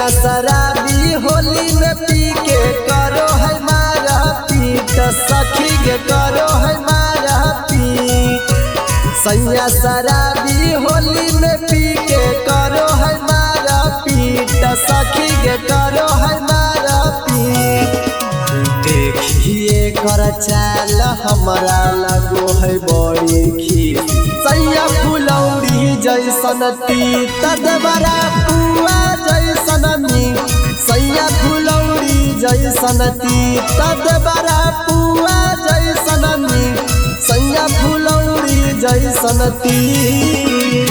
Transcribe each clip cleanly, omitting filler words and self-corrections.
सैया शराबी होली में पी के करो है मारा पीट सखी के करो है मारा पीट। सैया शराबी होली में पी के करो है मारा पीट सखी के करो है मारा पीट। देखिए कर चाल हमरा लगो है बड़ी खीर सैया फुलौरी जैसन तीत बड़ा पुआ जैसन मीठ। सैया फुलौरी जैसन तीत बड़ा पुआ जैसन मीठ। सैया फुलौरी जैसन तीत।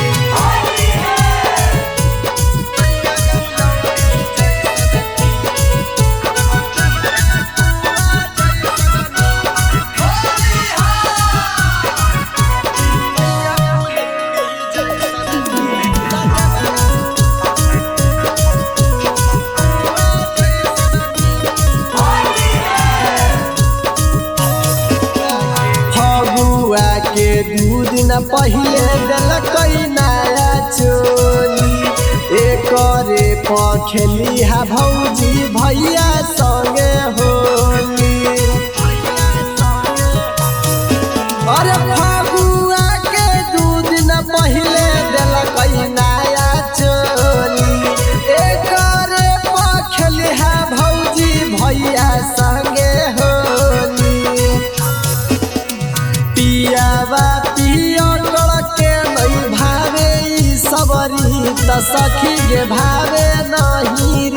के 2 दिन पहले दिलकई नया चोली एकरे पखेली हा भौजी भैया संगे होली। अरे फगुआ के 2 दिन पहले दिलकई नया चोली एकरे पखेली हा भौजी भैया संगे होली। त सखी के भावे नहीं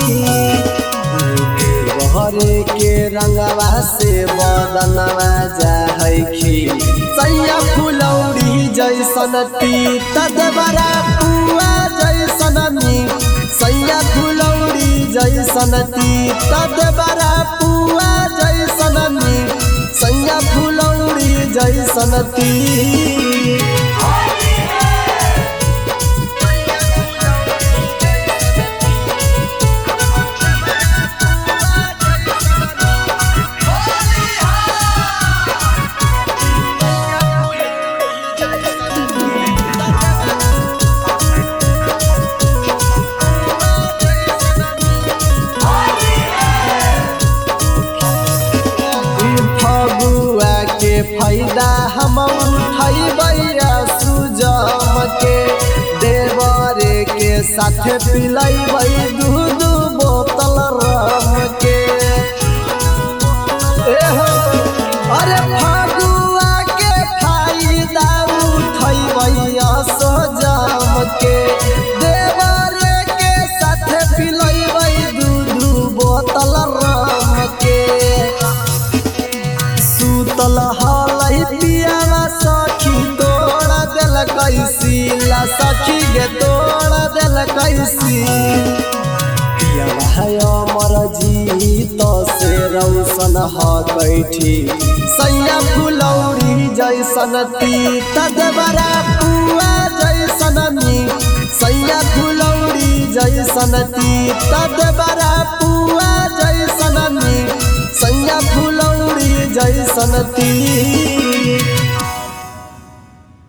बहरे के रंगवा से बदनवा जाहै खीर। सैया फुलौरी जैसन तीत बड़ा पुआ जैसन मीठ। सैया फुलौरी जैसन तीत बड़ा पुआ जैसन मीठ। सैया फुलौरी जैसन तीत। फायदा हम उठैबै सुजम के देवरे के साथ पिलैबै 2 बोतल रम के। अरे फगुआ के फायदा उठैबै सुजम के देवरे के साथ पिलैबै 2 बोतल रम के। सुतल पियावा सखी तोड़ दिल कैसीला सखी गे तोड़ दिल कैसील। पियावा अमर जीत से रौशन हकैठी सैया फुलौरी जैसन तीत बड़ा पुआ जैसन मीठ। सैया फुलौरी जैसन तीत बड़ा पुआ जैसन मीठ। सैया फुलौरी जैसन तीत।